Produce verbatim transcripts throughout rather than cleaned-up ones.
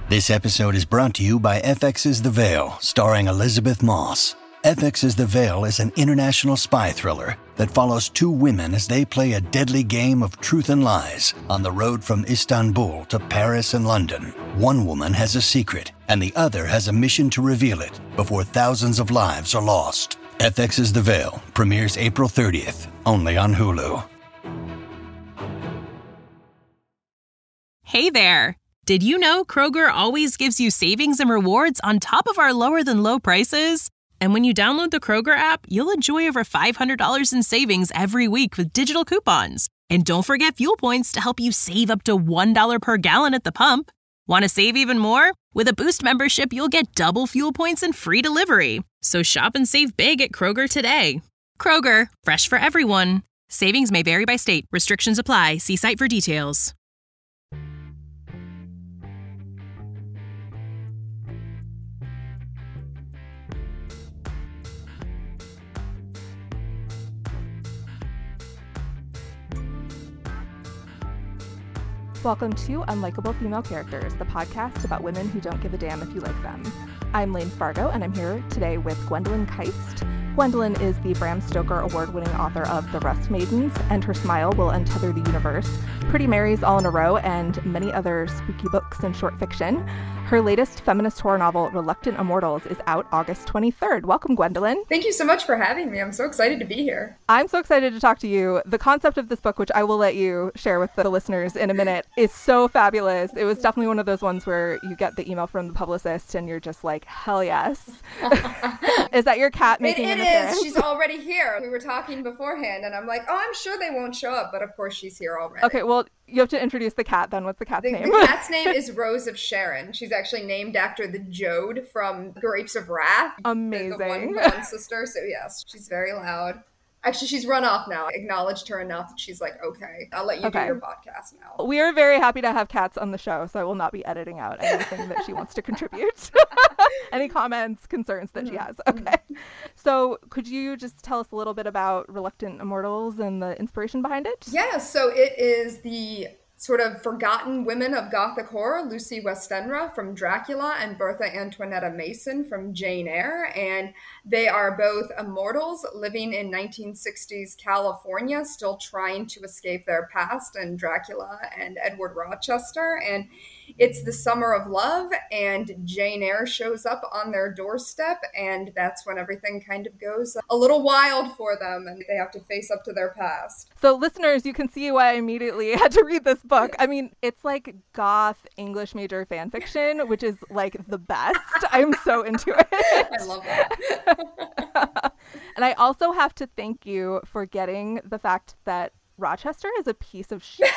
This episode is brought to you by F X's The Veil, starring Elizabeth Moss. F X's The Veil is an international spy thriller that follows two women as they play a deadly game of truth and lies on the road from Istanbul to Paris and London. One woman has a secret, and the other has a mission to reveal it before thousands of lives are lost. F X's The Veil premieres April thirtieth, only on Hulu. Hey there! Did you know Kroger always gives you savings and rewards on top of our lower-than-low prices? And when you download the Kroger app, you'll enjoy over five hundred dollars in savings every week with digital coupons. And don't forget fuel points to help you save up to one dollar per gallon at the pump. Want to save even more? With a Boost membership, you'll get double fuel points and free delivery. So shop and save big at Kroger today. Kroger, fresh for everyone. Savings may vary by state. Restrictions apply. See site for details. Welcome to Unlikable Female Characters, the podcast about women who don't give a damn if you like them. I'm Lane Fargo, and I'm here today with Gwendolyn Keist. Gwendolyn is the Bram Stoker award-winning author of The Rust Maidens and Her Smile Will Untether the Universe, Pretty Marys All in a Row, and many other spooky books and short fiction. Her latest feminist horror novel, Reluctant Immortals, is out August twenty-third. Welcome, Gwendolyn. Thank you so much for having me. I'm so excited to be here. I'm so excited to talk to you. The concept of this book, which I will let you share with the listeners in a minute, is so fabulous. It was definitely one of those ones where you get the email from the publicist and you're just like, hell yes. Is that your cat making it, an it appearance? Is. She's already here. We were talking beforehand and I'm like, oh, I'm sure they won't show up. But of course she's here already. Okay, well, you have to introduce the cat then. What's the cat's the, name? The cat's name is Rose of Sharon. She's actually named after the Jode from Grapes of Wrath. Amazing. The, the one, the one sister. So yes, she's very loud. Actually, she's run off now. I acknowledged her enough that she's like, okay, I'll let you okay. do your podcast now. We are very happy to have cats on the show, so I will not be editing out anything that she wants to contribute. Any comments, concerns that mm-hmm. she has. Okay. So could you just tell us a little bit about Reluctant Immortals and the inspiration behind it? Yeah, so it is the sort of forgotten women of Gothic horror, Lucy Westenra from Dracula and Bertha Antoinetta Mason from Jane Eyre. And they are both immortals living in nineteen sixties California, still trying to escape their past, and Dracula and Edward Rochester. And it's the summer of love, and Jane Eyre shows up on their doorstep, and that's when everything kind of goes a little wild for them, and they have to face up to their past. So listeners, you can see why I immediately had to read this book. I mean, it's like goth English major fan fiction, which is like the best. I'm so into it. I love it. And I also have to thank you for getting the fact that Rochester is a piece of shit.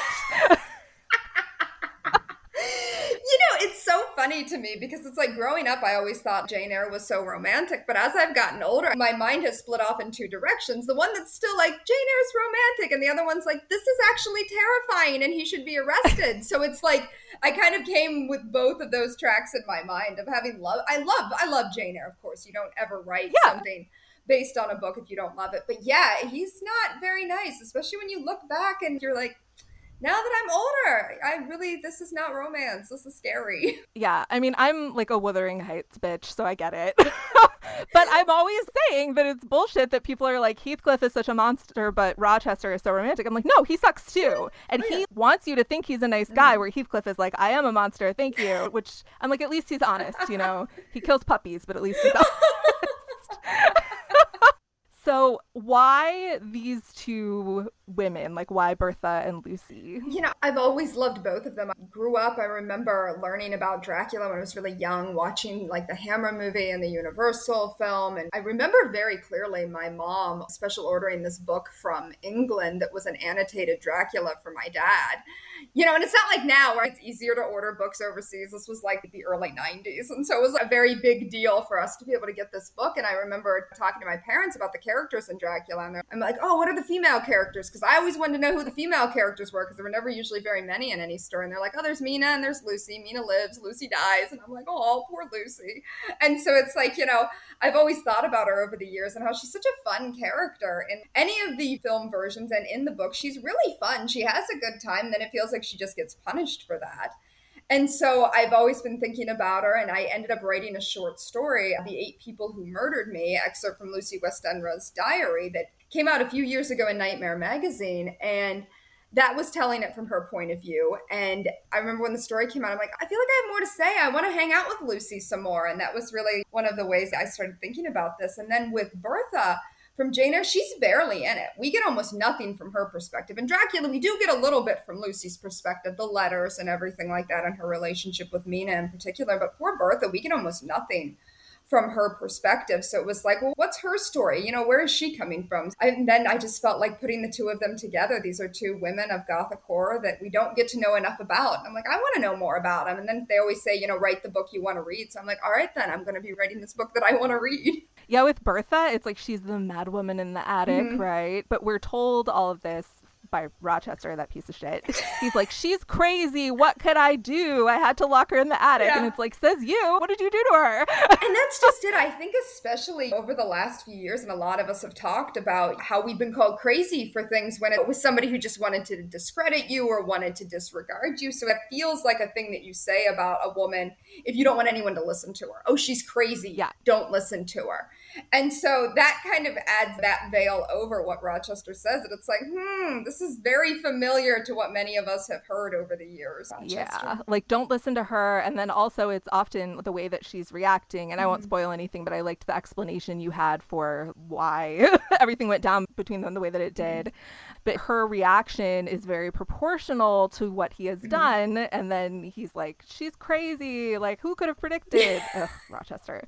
You know, it's so funny to me because it's like growing up, I always thought Jane Eyre was so romantic. But as I've gotten older, my mind has split off in two directions. The one that's still like, Jane Eyre's romantic. And the other one's like, this is actually terrifying and he should be arrested. So it's like, I kind of came with both of those tracks in my mind of having love. I love, I love Jane Eyre, of course. You don't ever write yeah. something based on a book if you don't love it. But yeah, he's not very nice, especially when you look back and you're like, now that I'm older, I really, this is not romance. This is scary. Yeah, I mean, I'm like a Wuthering Heights bitch, so I get it. But I'm always saying that it's bullshit that people are like, Heathcliff is such a monster, but Rochester is so romantic. I'm like, no, he sucks too. And he wants you to think he's a nice guy, where Heathcliff is like, I am a monster, thank you. Which I'm like, at least he's honest, you know? He kills puppies, but at least he's honest. So why these two women? Like, why Bertha and Lucy? You know, I've always loved both of them. I grew up, I remember learning about Dracula when I was really young, watching like the Hammer movie and the Universal film. And I remember very clearly my mom special ordering this book from England that was an annotated Dracula for my dad. You know, and it's not like now where it's easier to order books overseas. This was like the early nineties. And so it was a very big deal for us to be able to get this book. And I remember talking to my parents about the characters in Dracula. And I'm like, oh, what are the female characters? Because I always wanted to know who the female characters were because there were never usually very many in any story. And they're like, oh, there's Mina and there's Lucy. Mina lives, Lucy dies. And I'm like, oh, poor Lucy. And so it's like, you know, I've always thought about her over the years and how she's such a fun character. In any of the film versions and in the book, she's really fun. She has a good time. Then it feels like she just gets punished for that. And so I've always been thinking about her, and I ended up writing a short story, The Eight People Who Murdered Me, excerpt from Lucy Westenra's diary that came out a few years ago in Nightmare magazine. And that was telling it from her point of view. And I remember when the story came out, I'm like, I feel like I have more to say. I want to hang out with Lucy some more. And that was really one of the ways I started thinking about this. And then with Bertha, from Jane Eyre, she's barely in it. We get almost nothing from her perspective. In Dracula, we do get a little bit from Lucy's perspective, the letters and everything like that, and her relationship with Mina in particular. But poor Bertha, we get almost nothing from her perspective. So it was like, well, what's her story? You know, where is she coming from? And then I just felt like putting the two of them together. These are two women of Gothic horror that we don't get to know enough about. And I'm like, I want to know more about them. And then they always say, you know, write the book you want to read. So I'm like, all right, then I'm going to be writing this book that I want to read. Yeah, with Bertha, it's like she's the mad woman in the attic, mm-hmm. right? But we're told all of this by Rochester, that piece of shit. He's like, she's crazy. What could I do? I had to lock her in the attic. Yeah. And it's like, says you. What did you do to her? And that's just it. I think especially over the last few years, and a lot of us have talked about how we've been called crazy for things when it was somebody who just wanted to discredit you or wanted to disregard you. So it feels like a thing that you say about a woman if you don't want anyone to listen to her. Oh, she's crazy. Yeah. Don't listen to her. And so that kind of adds that veil over what Rochester says. And it's like, hmm, this is very familiar to what many of us have heard over the years. Rochester. Yeah, like don't listen to her. And then also it's often the way that she's reacting. And mm-hmm. I won't spoil anything, but I liked the explanation you had for why everything went down between them the way that it did. Mm-hmm. But her reaction is very proportional to what he has mm-hmm. done. And then he's like, she's crazy. Like, who could have predicted? Ugh, Rochester.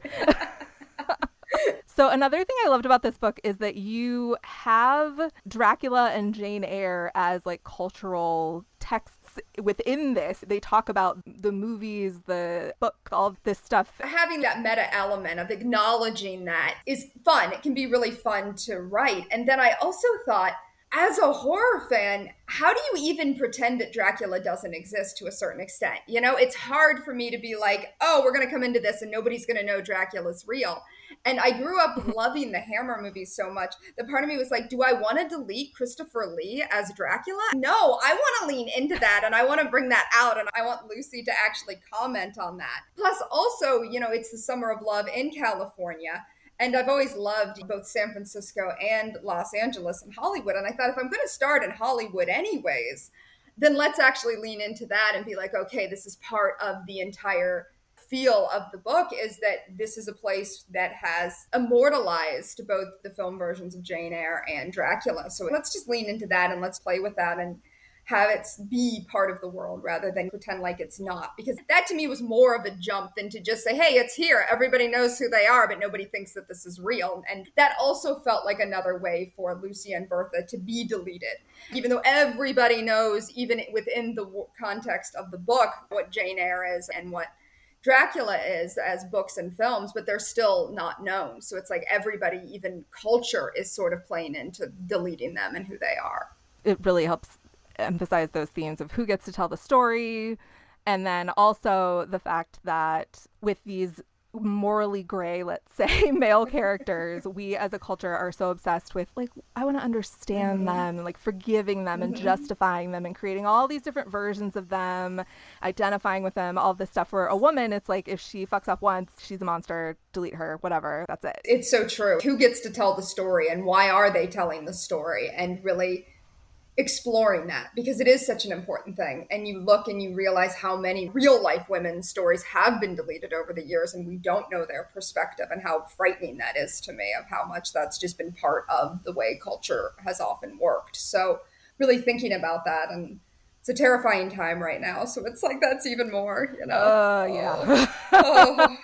So another thing I loved about this book is that you have Dracula and Jane Eyre as like cultural texts within this. They talk about the movies, the book, all this stuff. Having that meta element of acknowledging that is fun. It can be really fun to write. And then I also thought, as a horror fan, how do you even pretend that Dracula doesn't exist to a certain extent? You know, it's hard for me to be like, oh, we're going to come into this and nobody's going to know Dracula's real. And I grew up loving the Hammer movies so much that part of me was like, do I want to delete Christopher Lee as Dracula? No, I want to lean into that and I want to bring that out and I want Lucy to actually comment on that. Plus also, you know, it's the summer of love in California. And I've always loved both San Francisco and Los Angeles and Hollywood. And I thought if I'm going to start in Hollywood anyways, then let's actually lean into that and be like, okay, this is part of the entire feel of the book, is that this is a place that has immortalized both the film versions of Jane Eyre and Dracula. So let's just lean into that and let's play with that and have it be part of the world rather than pretend like it's not. Because that to me was more of a jump than to just say, hey, it's here. Everybody knows who they are, but nobody thinks that this is real. And that also felt like another way for Lucy and Bertha to be deleted. Even though everybody knows, even within the context of the book, what Jane Eyre is and what Dracula is as books and films, but they're still not known. So it's like everybody, even culture, is sort of playing into deleting them and who they are. It really helps emphasize those themes of who gets to tell the story, and then also the fact that with these morally gray, let's say, male characters, we as a culture are so obsessed with like, I want to understand mm-hmm. them and like forgiving them mm-hmm. and justifying them and creating all these different versions of them, identifying with them, all this stuff. For a woman, it's like if she fucks up once, she's a monster, delete her, whatever, that's it. It's so true. Who gets to tell the story and why are they telling the story, and really exploring that, because it is such an important thing. And you look and you realize how many real life women's stories have been deleted over the years and we don't know their perspective, and how frightening that is to me, of how much that's just been part of the way culture has often worked. So really thinking about that, and it's a terrifying time right now. So it's like, that's even more, you know. Uh, yeah. oh.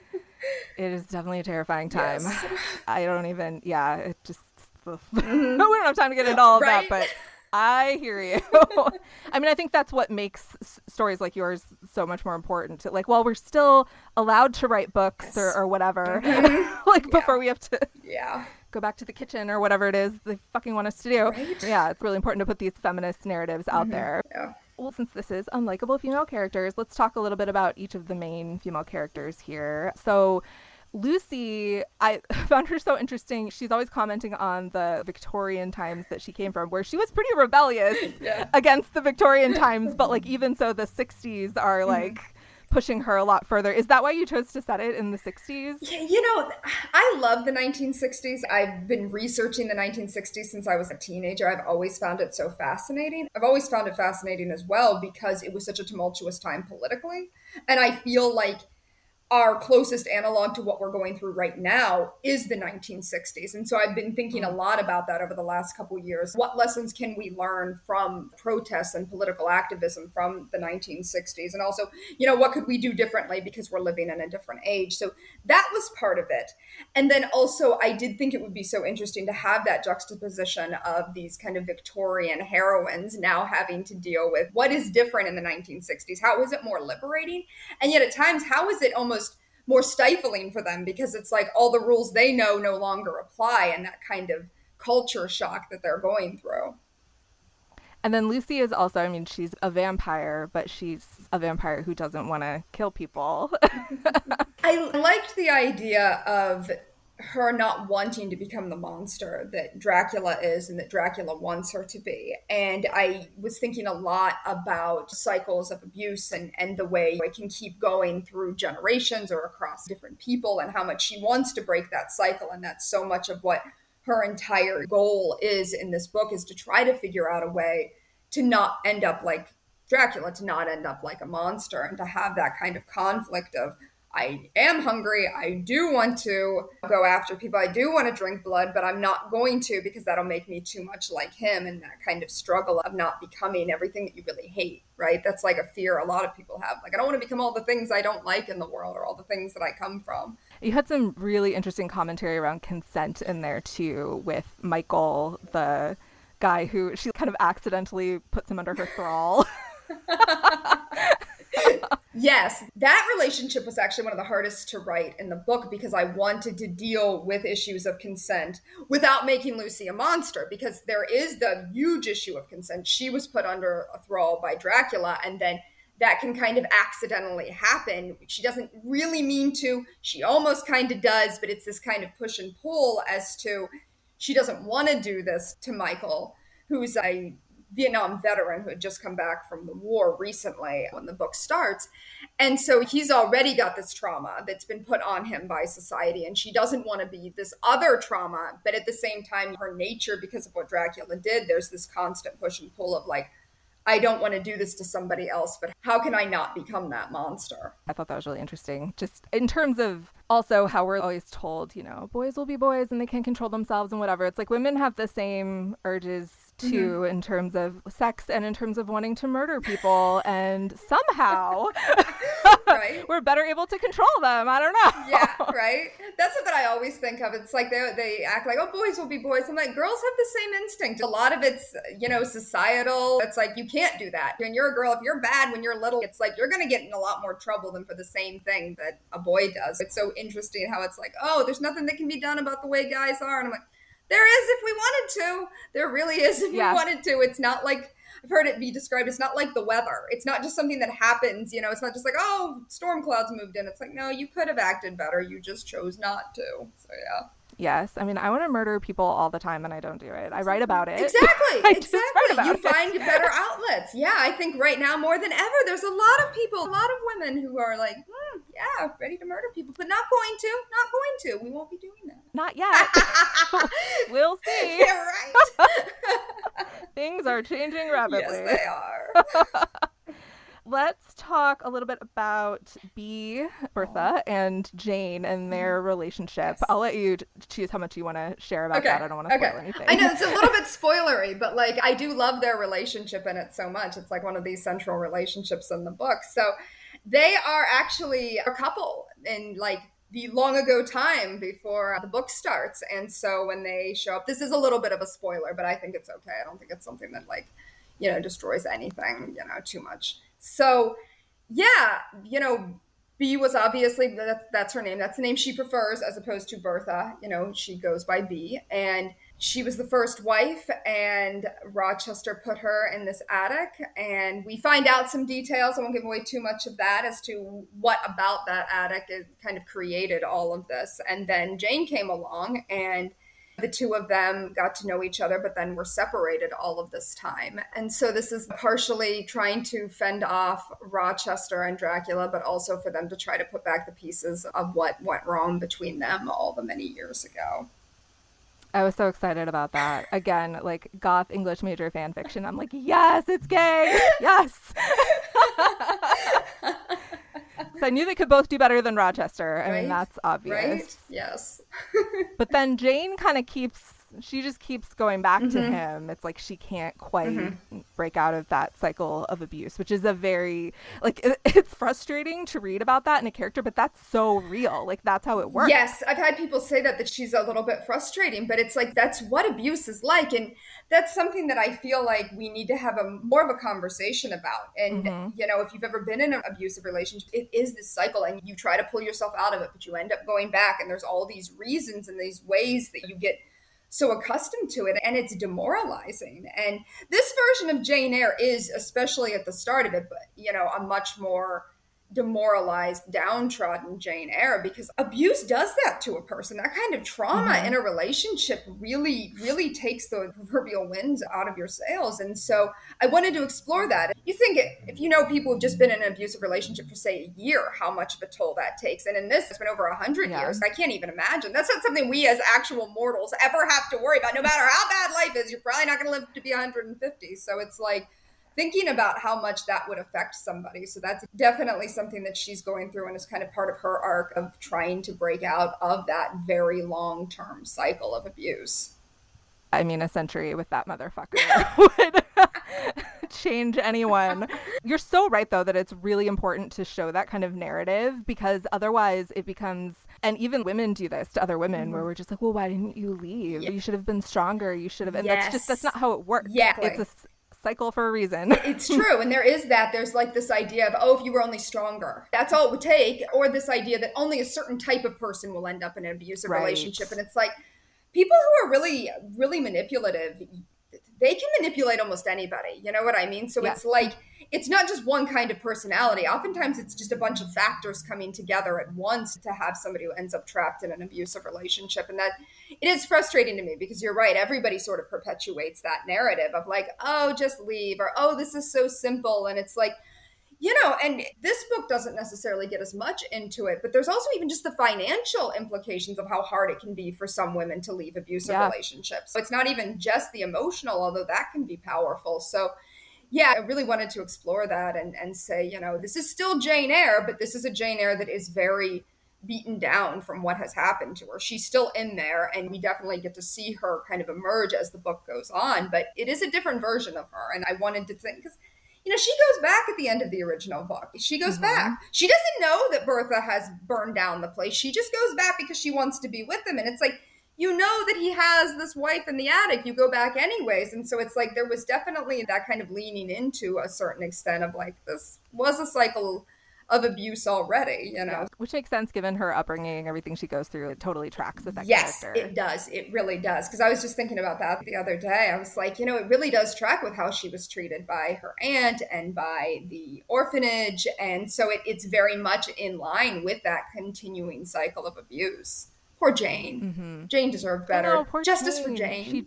It is definitely a terrifying time. Yes. I don't even, yeah, it just, mm-hmm. we don't have time to get into all of right? that, but I hear you. I mean, I think that's what makes s- stories like yours so much more important. Like, while we're still allowed to write books yes. or, or whatever, mm-hmm. like yeah. before we have to yeah. go back to the kitchen or whatever it is they fucking want us to do. Right? Yeah, it's really important to put these feminist narratives out mm-hmm. there. Yeah. Well, since this is unlikable female characters, let's talk a little bit about each of the main female characters here. So Lucy, I found her so interesting. She's always commenting on the Victorian times that she came from, where she was pretty rebellious yeah. against the Victorian times. But like even so, the sixties are like mm-hmm. pushing her a lot further. Is that why you chose to set it in the sixties? Yeah, you know, I love the nineteen sixties. I've been researching the nineteen sixties since I was a teenager. I've always found it so fascinating. I've always found it fascinating as well because it was such a tumultuous time politically. And I feel like our closest analog to what we're going through right now is the nineteen sixties. And so I've been thinking a lot about that over the last couple of years. What lessons can we learn from protests and political activism from the nineteen sixties? And also, you know, what could we do differently because we're living in a different age? So that was part of it. And then also, I did think it would be so interesting to have that juxtaposition of these kind of Victorian heroines now having to deal with what is different in the nineteen sixties. How is it more liberating? And yet at times, how is it almost more stifling for them because it's like all the rules they know no longer apply and that kind of culture shock that they're going through. And then Lucy is also, I mean, she's a vampire, but she's a vampire who doesn't want to kill people. I liked the idea of her not wanting to become the monster that Dracula is and that Dracula wants her to be. And I was thinking a lot about cycles of abuse and, and the way it can keep going through generations or across different people and how much she wants to break that cycle. And that's so much of what her entire goal is in this book, is to try to figure out a way to not end up like Dracula, to not end up like a monster, and to have that kind of conflict of, I am hungry, I do want to go after people, I do want to drink blood, but I'm not going to because that'll make me too much like him, and that kind of struggle of not becoming everything that you really hate, right? That's like a fear a lot of people have. Like, I don't want to become all the things I don't like in the world or all the things that I come from. You had some really interesting commentary around consent in there too, with Michael, the guy who she kind of accidentally puts him under her thrall. Yes, that relationship was actually one of the hardest to write in the book because I wanted to deal with issues of consent without making Lucy a monster, because there is the huge issue of consent. She was put under a thrall by Dracula, and then that can kind of accidentally happen. She doesn't really mean to. She almost kind of does, but it's this kind of push and pull as to she doesn't want to do this to Michael, who's a Vietnam veteran who had just come back from the war recently when the book starts. And so he's already got this trauma that's been put on him by society, and she doesn't want to be this other trauma. But at the same time, her nature, because of what Dracula did, there's this constant push and pull of like, I don't want to do this to somebody else, but how can I not become that monster? I thought that was really interesting. Just in terms of also how we're always told, you know, boys will be boys and they can't control themselves and whatever. It's like women have the same urges too, mm-hmm. in terms of sex and in terms of wanting to murder people. And somehow right? we're better able to control them. I don't know. Yeah, right? That's what I always think of. It's like they they act like, oh, boys will be boys. I'm like, girls have the same instinct. A lot of it's, you know, societal. It's like, you can't do that. When you're a girl, if you're bad when you're little, it's like you're going to get in a lot more trouble than for the same thing that a boy does. It's so interesting how it's like, oh, there's nothing that can be done about the way guys are. And I'm like, there is if we wanted to. There really is if yeah. we wanted to. It's not like, I've heard it be described, it's not like the weather. It's not just something that happens, you know, it's not just like, oh, storm clouds moved in. It's like, no, you could have acted better. You just chose not to. So, yeah. Yes. I mean, I want to murder people all the time and I don't do it. I write about it. Exactly. I exactly. about you it. find better outlets. Yeah. I think right now more than ever, there's a lot of people, a lot of women who are like, hmm, yeah, ready to murder people, but not going to, not going to. We won't be doing that. Not yet. We'll see. Yeah, right. Things are changing rapidly. Yes, they are. Let's talk a little bit about Bea, Bertha, and Jane and their relationship. I'll let you choose how much you want to share about okay. that. I don't want to spoil okay. anything. I know it's a little bit spoilery, but like I do love their relationship in it so much. It's like one of these central relationships in the book. So they are actually a couple in like the long ago time before the book starts. And so when they show up, this is a little bit of a spoiler, but I think it's okay. I don't think it's something that like, you know, destroys anything, you know, too much. So, yeah, you know, Bea was obviously, that, that's her name. That's the name she prefers as opposed to Bertha. You know, she goes by Bea. And She was the first wife, and Rochester put her in this attic, and we find out some details. I won't give away too much of that as to what about that attic it kind of created all of this. And then Jane came along, and the two of them got to know each other, but then were separated all of this time. And so this is partially trying to fend off Rochester and Dracula, but also for them to try to put back the pieces of what went wrong between them all the many years ago. I was so excited about that. Again, like goth English major fan fiction. I'm like, yes, it's gay. Yes. So I knew they could both do better than Rochester. I Right? mean, that's obvious. Right? Yes. But then Jane kind of keeps, she just keeps going back mm-hmm. to him. It's like she can't quite mm-hmm. break out of that cycle of abuse, which is a very, like, it, it's frustrating to read about that in a character, but that's so real. Like, that's how it works. Yes, I've had people say that, that she's a little bit frustrating, but it's like, that's what abuse is like. And that's something that I feel like we need to have a more of a conversation about. And, mm-hmm. you know, if you've ever been in an abusive relationship, it is this cycle, and you try to pull yourself out of it, but you end up going back, and there's all these reasons and these ways that you get so accustomed to it, and it's demoralizing. And this version of Jane Eyre is, especially at the start of it, but, you know, a much more demoralized, downtrodden Jane Eyre, because abuse does that to a person. That kind of trauma mm-hmm. in a relationship really, really takes the proverbial wind out of your sails. And so I wanted to explore that. You think it, if you know people who've just been in an abusive relationship for, say, a year, how much of a toll that takes. And in this, it's been over a hundred yeah. years. I can't even imagine. That's not something we as actual mortals ever have to worry about. No matter how bad life is, you're probably not going to live to be one hundred fifty. So it's like, thinking about how much that would affect somebody. So that's definitely something that she's going through, and is kind of part of her arc of trying to break out of that very long-term cycle of abuse. I mean, a century with that motherfucker would change anyone. You're so right, though, that it's really important to show that kind of narrative, because otherwise it becomes, and even women do this to other women, mm-hmm. where we're just like, well, why didn't you leave? Yeah. You should have been stronger. You should have. And yes. that's just, that's not how it works. Yeah. It's a cycle for a reason. It's true. And there is that. There's like this idea of, oh, if you were only stronger, that's all it would take. Or this idea that only a certain type of person will end up in an abusive right. relationship. And it's like, people who are really, really manipulative, they can manipulate almost anybody. You know what I mean? So yes. it's like, it's not just one kind of personality. Oftentimes it's just a bunch of factors coming together at once to have somebody who ends up trapped in an abusive relationship. And that it is frustrating to me, because you're right. Everybody sort of perpetuates that narrative of like, oh, just leave, or, oh, this is so simple. And it's like, you know, and this book doesn't necessarily get as much into it, but there's also even just the financial implications of how hard it can be for some women to leave abusive yeah. relationships. So it's not even just the emotional, although that can be powerful. So yeah, I really wanted to explore that and, and say, you know, this is still Jane Eyre, but this is a Jane Eyre that is very beaten down from what has happened to her. She's still in there, and we definitely get to see her kind of emerge as the book goes on, but it is a different version of her. And I wanted to think, because, you know, she goes back at the end of the original book. She goes mm-hmm. back. She doesn't know that Bertha has burned down the place. She just goes back because she wants to be with him. And it's like, you know that he has this wife in the attic. You go back anyways. And so it's like, there was definitely that kind of leaning into a certain extent of like, this was a cycle of abuse already, you know. Yeah, which makes sense given her upbringing, everything she goes through. It totally tracks with that yes, character. Yes, it does. It really does. Because I was just thinking about that the other day. I was like, you know, it really does track with how she was treated by her aunt and by the orphanage. And so it, it's very much in line with that continuing cycle of abuse. Poor Jane. Mm-hmm. Jane deserved better. Oh, poor Justice Jane. for Jane. She...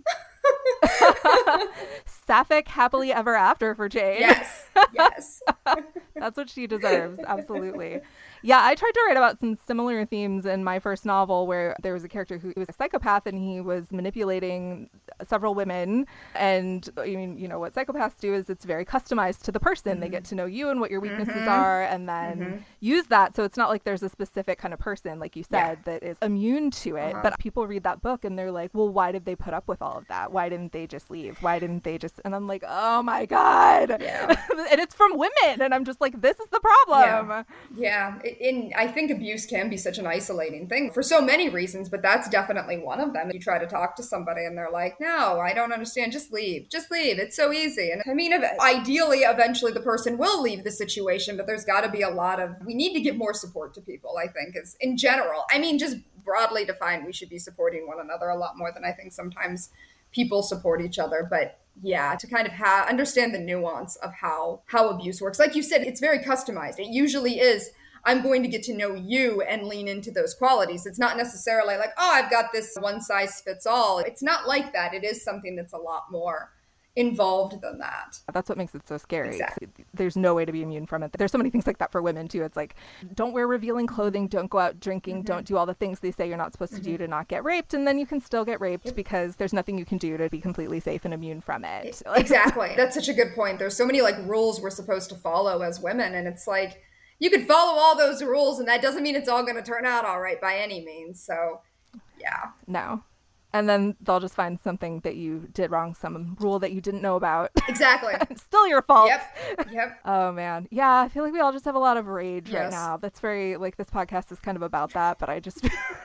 Sapphic happily ever after for Jane. Yes, yes. That's what she deserves. Absolutely. Yeah, I tried to write about some similar themes in my first novel, where there was a character who was a psychopath, and he was manipulating several women. And I mean, you know, what psychopaths do is it's very customized to the person. Mm-hmm. They get to know you and what your weaknesses mm-hmm. are, and then mm-hmm. use that. So it's not like there's a specific kind of person, like you said, yeah. that is immune to it. Uh-huh. But people read that book and they're like, well, why did they put up with all of that? Why didn't they just just leave? Why didn't they just, and I'm like, oh my God. Yeah. And it's from women. And I'm just like, this is the problem. Yeah. yeah. And I think abuse can be such an isolating thing for so many reasons, but that's definitely one of them. You try to talk to somebody and they're like, no, I don't understand. Just leave. Just leave. It's so easy. And I mean, ideally, eventually the person will leave the situation, but there's got to be a lot of, we need to give more support to people, I think, is in general. I mean, just broadly defined, we should be supporting one another a lot more than I think sometimes people support each other. But yeah, to kind of ha- understand the nuance of how how abuse works. Like you said, it's very customized. It usually is, I'm going to get to know you and lean into those qualities. It's not necessarily like, oh, I've got this one size fits all. It's not like that. It is something that's a lot more involved than that. That's what makes it so scary. Exactly. There's no way to be immune from it. There's so many things like that for women too. It's like, don't wear revealing clothing, don't go out drinking, mm-hmm. don't do all the things they say you're not supposed mm-hmm. to do to not get raped, and then you can still get raped yep. because there's nothing you can do to be completely safe and immune from it. Exactly. That's such a good point. There's so many like rules we're supposed to follow as women, and it's like, you could follow all those rules and that doesn't mean it's all going to turn out all right by any means. So yeah. No. And then they'll just find something that you did wrong, some rule that you didn't know about. Exactly. Still your fault. Yep. Yep. Oh, man. Yeah, I feel like we all just have a lot of rage yes. right now. That's very, like, this podcast is kind of about that, but I just,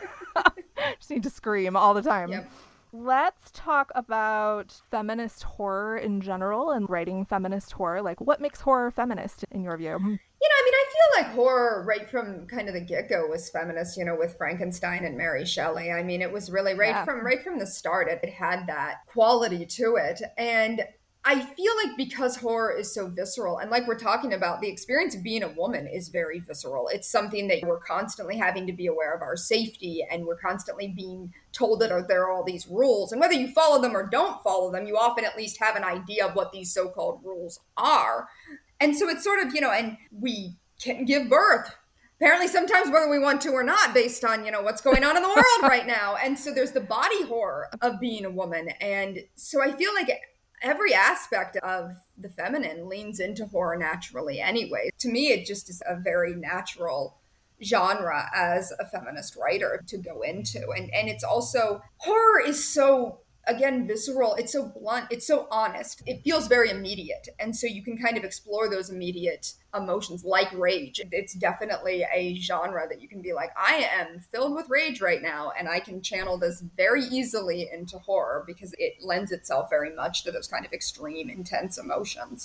just need to scream all the time. Yep. Let's talk about feminist horror in general and writing feminist horror. Like, what makes horror feminist in your view? You know, I mean, I feel like horror right from kind of the get-go was feminist, you know, with Frankenstein and Mary Shelley. I mean, it was really right yeah. from right from the start, it, it had that quality to it. And I feel like because horror is so visceral, and like we're talking about, the experience of being a woman is very visceral. It's something that we're constantly having to be aware of our safety, and we're constantly being told that there are all these rules. And whether you follow them or don't follow them, you often at least have an idea of what these so-called rules are. And so it's sort of, you know, and we can give birth, apparently sometimes whether we want to or not, based on, you know, what's going on in the world right now. And so there's the body horror of being a woman. And so I feel like every aspect of the feminine leans into horror naturally anyway. To me, it just is a very natural genre as a feminist writer to go into. And, and it's also, horror is so, again, visceral. It's so blunt. It's so honest. It feels very immediate. And so you can kind of explore those immediate emotions like rage. It's definitely a genre that you can be like, I am filled with rage right now. And I can channel this very easily into horror because it lends itself very much to those kind of extreme, intense emotions.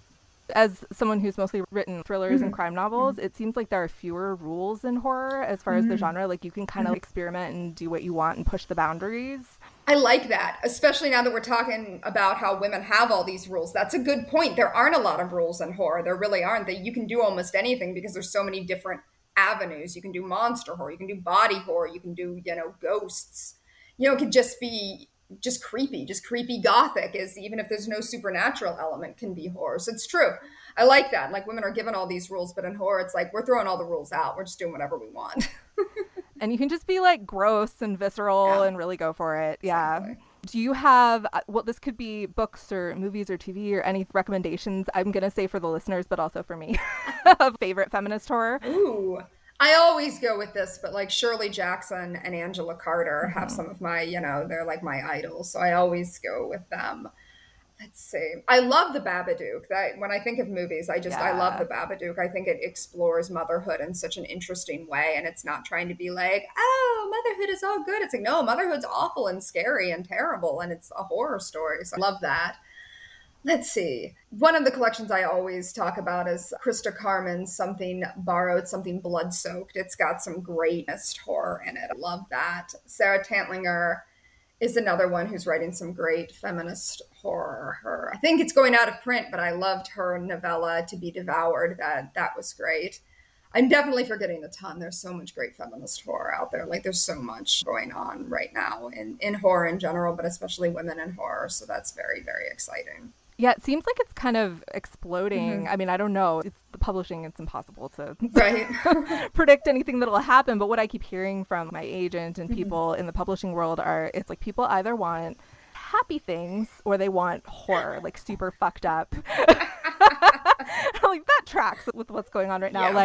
As someone who's mostly written thrillers mm-hmm. and crime novels, mm-hmm. it seems like there are fewer rules in horror as far mm-hmm. as the genre. Like you can kind of mm-hmm. experiment and do what you want and push the boundaries. I like that, especially now that we're talking about how women have all these rules. That's a good point. There aren't a lot of rules in horror. There really aren't. That you can do almost anything because there's so many different avenues. You can do monster horror. You can do body horror. You can do, you know, ghosts. You know, it could just be just creepy, just creepy gothic is, even if there's no supernatural element, can be horror. So it's true. I like that. Like women are given all these rules, but in horror, it's like, we're throwing all the rules out. We're just doing whatever we want. And you can just be like gross and visceral yeah. and really go for it. Yeah. Exactly. Do you have, well, this could be books or movies or T V or any recommendations, I'm going to say for the listeners, but also for me, of favorite feminist horror? Ooh, I always go with this, but like Shirley Jackson and Angela Carter have mm-hmm. some of my, you know, they're like my idols. So I always go with them. Let's see. I love The Babadook. That when I think of movies, I just, yeah. I love The Babadook. I think it explores motherhood in such an interesting way. And it's not trying to be like, oh, motherhood is all good. It's like, no, motherhood's awful and scary and terrible. And it's a horror story. So I love that. Let's see. One of the collections I always talk about is Krista Carmen's Something Borrowed, Something Blood-Soaked. It's got some greatest horror in it. I love that. Sarah Tantlinger is another one who's writing some great feminist horror. Her, I think it's going out of print, but I loved her novella To Be Devoured. That that was great. I'm definitely forgetting a ton. There's so much great feminist horror out there. Like there's so much going on right now in, in horror in general, but especially women in horror. So that's very, very exciting. Yeah, it seems like it's kind of exploding. Mm-hmm. I mean, I don't know. It's the publishing. It's impossible to right. predict anything that'll happen. But what I keep hearing from my agent and people mm-hmm. in the publishing world are, it's like people either want happy things or they want horror, like super fucked up. Like that tracks with what's going on right now. Yeah. Like,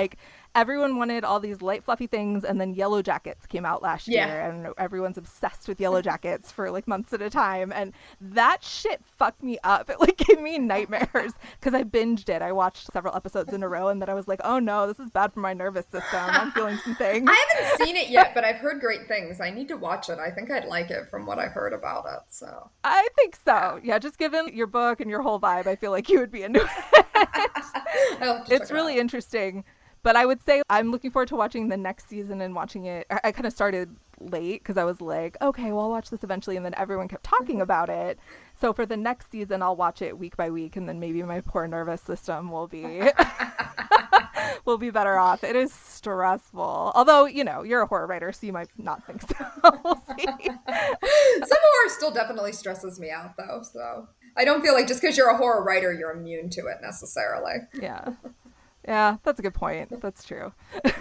everyone wanted all these light fluffy things, and then Yellow Jackets came out last Yeah. year, and everyone's obsessed with Yellow Jackets for like months at a time, and that shit fucked me up. It like gave me nightmares because I binged it. I watched several episodes in a row, and then I was like, oh no, this is bad for my nervous system. I'm feeling some things. I haven't seen it yet, but I've heard great things. I need to watch it. I think I'd like it from what I've heard about it. So I think so. Yeah, just given your book and your whole vibe, I feel like you would be into it. I'll have to check It's it really out. interesting. But I would say I'm looking forward to watching the next season and watching it. I, I kind of started late because I was like, okay, well, I'll watch this eventually. And then everyone kept talking about it. So for the next season, I'll watch it week by week. And then maybe my poor nervous system will be will be better off. It is stressful. Although, you know, you're a horror writer, so you might not think so. We'll see. Some horror still definitely stresses me out, though. So I don't feel like just because you're a horror writer, you're immune to it necessarily. Yeah. Yeah, that's a good point. That's true.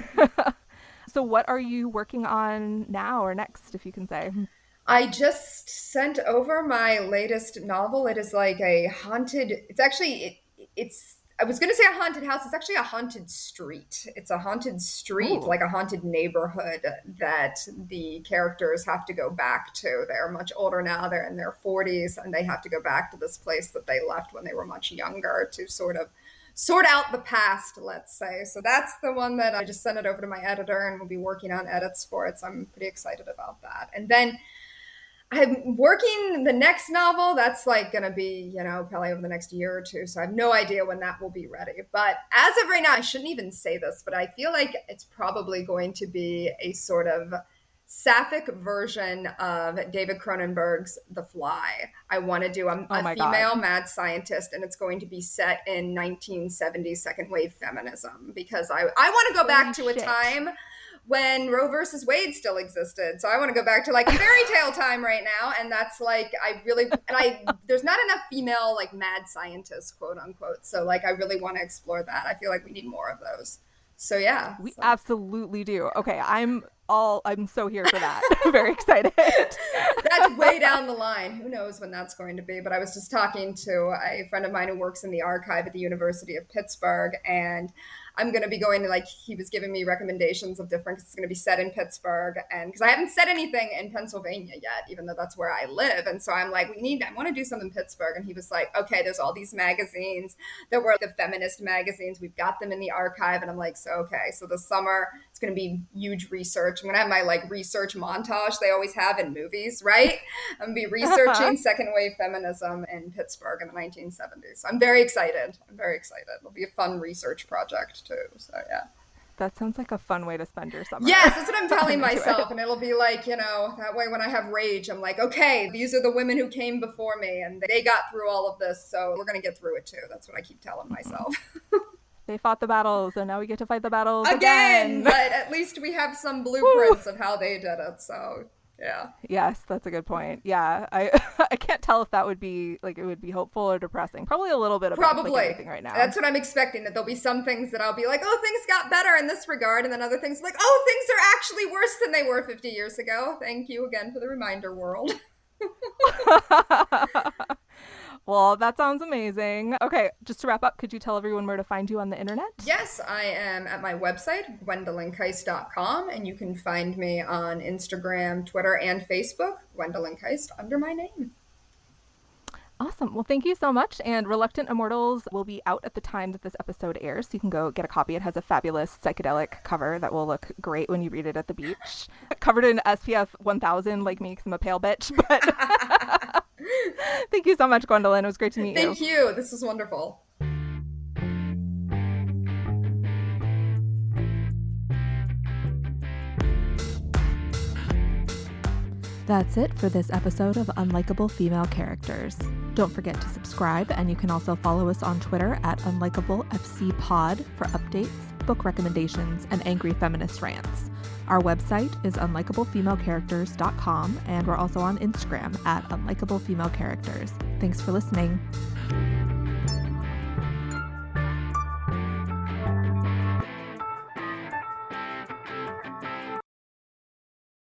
So what are you working on now or next, if you can say? I just sent over my latest novel. It is like a haunted, it's actually, it, it's, I was going to say a haunted house. It's actually a haunted street. It's a haunted street, Ooh. like a haunted neighborhood that the characters have to go back to. They're much older now. They're in their forties, and they have to go back to this place that they left when they were much younger to sort of sort out the past, let's say. So that's the one that I just sent it over to my editor, and we'll be working on edits for it. So I'm pretty excited about that. And then I'm working the next novel. That's like going to be, you know, probably over the next year or two. So I have no idea when that will be ready. But as of right now, I shouldn't even say this, but I feel like it's probably going to be a sort of sapphic version of David Cronenberg's The Fly. I want to do a, Oh a my female God. mad scientist, and it's going to be set in nineteen seventies second wave feminism, because I, I want to go back to Holy a shit. time when Roe versus Wade still existed. So I want to go back to like a fairy tale time right now. And that's like, I really, and I, there's not enough female like mad scientists, quote unquote. So like, I really want to explore that. I feel like we need more of those. So yeah. We so. absolutely do. Okay, I'm all, I'm so here for that. I'm very excited. That's way down the line. Who knows when that's going to be? But I was just talking to a friend of mine who works in the archive at the University of Pittsburgh, and I'm going to be going to, like, he was giving me recommendations of different, because it's going to be set in Pittsburgh, and because I haven't said anything in Pennsylvania yet, even though that's where I live. And so I'm like, we need, I want to do something in Pittsburgh. And he was like, okay, there's all these magazines that were the feminist magazines. We've got them in the archive. And I'm like, so, okay, so this summer it's going to be huge research. I'm going to have my like research montage they always have in movies, right? I'm going to be researching second wave feminism in Pittsburgh in the nineteen seventies. So I'm very excited. I'm very excited. It'll be a fun research project too. So yeah. That sounds like a fun way to spend your summer. Yes, that's what I'm telling I'm into myself. it. And it'll be like, you know, that way when I have rage, I'm like, okay, these are the women who came before me and they got through all of this. So we're going to get through it too. That's what I keep telling myself. They fought the battles, and now we get to fight the battles Again, again. but at least we have some blueprints of how they did it. So yeah. Yes, that's a good point. Yeah, I I can't tell if that would be like it would be hopeful or depressing. Probably a little bit of both, Probably. like everything right now. That's what I'm expecting, that there'll be some things that I'll be like, oh, things got better in this regard. And then other things like, oh, things are actually worse than they were fifty years ago. Thank you again for the reminder, world. Well, that sounds amazing. Okay, just to wrap up, could you tell everyone where to find you on the internet? Yes, I am at my website, gwendolyn keist dot com, and you can find me on Instagram, Twitter, and Facebook, Gwendolyn Keist, under my name. Awesome. Well, thank you so much. And Reluctant Immortals will be out at the time that this episode airs, so you can go get a copy. It has a fabulous psychedelic cover that will look great when you read it at the beach. Covered in S P F one thousand, like me, because I'm a pale bitch. But thank you so much, Gwendolyn. It was great to meet you. Thank you. This was wonderful. That's it for this episode of Unlikable Female Characters. Don't forget to subscribe, and you can also follow us on Twitter at UnlikableFCPod for updates, book recommendations, and angry feminist rants. Our website is unlikable female characters dot com, and we're also on Instagram at unlikable female characters. Thanks for listening.